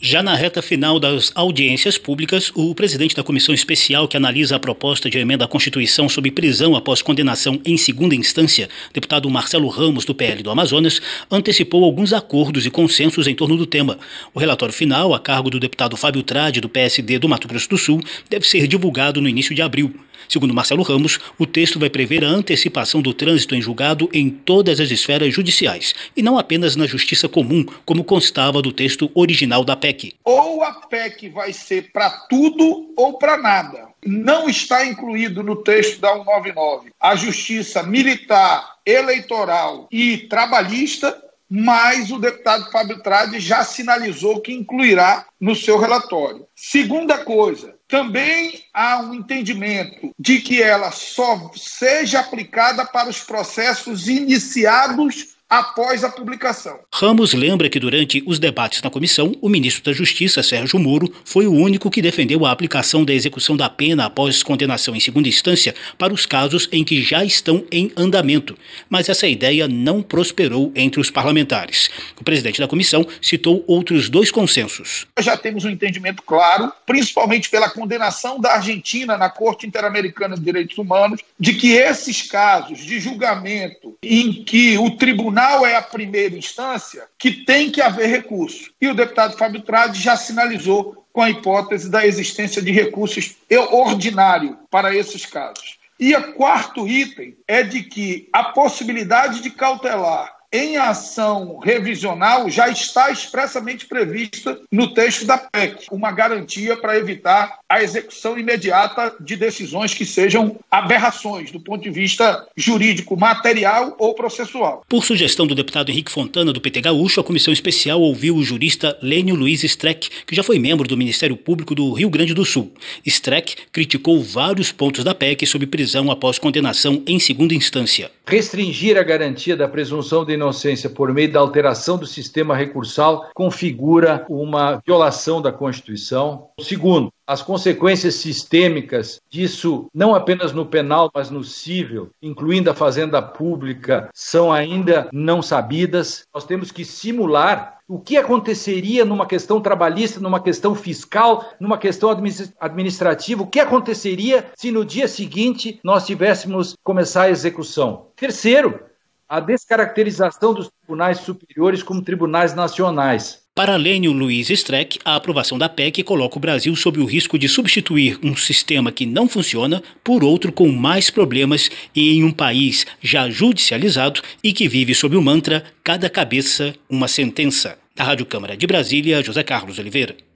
Já na reta final das audiências públicas, o presidente da comissão especial que analisa a proposta de emenda à Constituição sobre prisão após condenação em segunda instância, deputado Marcelo Ramos, do PL do Amazonas, antecipou alguns acordos e consensos em torno do tema. O relatório final, a cargo do deputado Fábio Tradi, do PSD do Mato Grosso do Sul, deve ser divulgado no início de abril. Segundo Marcelo Ramos, o texto vai prever a antecipação do trânsito em julgado em todas as esferas judiciais, e não apenas na justiça comum, como constava do texto original da PEC. Ou a PEC vai ser para tudo ou para nada. Não está incluído no texto da 199 a justiça militar, eleitoral e trabalhista, mas o deputado Fábio Tradi já sinalizou que incluirá no seu relatório. Segunda coisa, também há um entendimento de que ela só seja aplicada para os processos iniciados após a publicação. Ramos lembra que durante os debates na comissão, o ministro da Justiça, Sérgio Moro, foi o único que defendeu a aplicação da execução da pena após condenação em segunda instância para os casos em que já estão em andamento. Mas essa ideia não prosperou entre os parlamentares. O presidente da comissão citou outros dois consensos. Nós já temos um entendimento claro, principalmente pela condenação da Argentina na Corte Interamericana de Direitos Humanos, de que esses casos de julgamento em que o tribunal é a primeira instância, que tem que haver recurso. E o deputado Fábio Tradi já sinalizou com a hipótese da existência de recursos ordinários para esses casos. E o quarto item é de que a possibilidade de cautelar em ação revisional já está expressamente prevista no texto da PEC, uma garantia para evitar a execução imediata de decisões que sejam aberrações do ponto de vista jurídico, material ou processual. Por sugestão do deputado Henrique Fontana, do PT Gaúcho, a comissão especial ouviu o jurista Lênio Luiz Streck, que já foi membro do Ministério Público do Rio Grande do Sul. Streck criticou vários pontos da PEC sobre prisão após condenação em segunda instância. Restringir a garantia da presunção de inocência por meio da alteração do sistema recursal configura uma violação da Constituição. Segundo, as consequências sistêmicas disso, não apenas no penal, mas no cível, incluindo a fazenda pública, são ainda não sabidas. Nós temos que simular o que aconteceria numa questão trabalhista, numa questão fiscal, numa questão administrativa, o que aconteceria se no dia seguinte nós tivéssemos começar a execução. Terceiro, a descaracterização dos tribunais superiores como tribunais nacionais. Para Lênio Luiz Streck, a aprovação da PEC coloca o Brasil sob o risco de substituir um sistema que não funciona por outro com mais problemas e em um país já judicializado e que vive sob o mantra "cada cabeça, uma sentença". Da Rádio Câmara de Brasília, José Carlos Oliveira.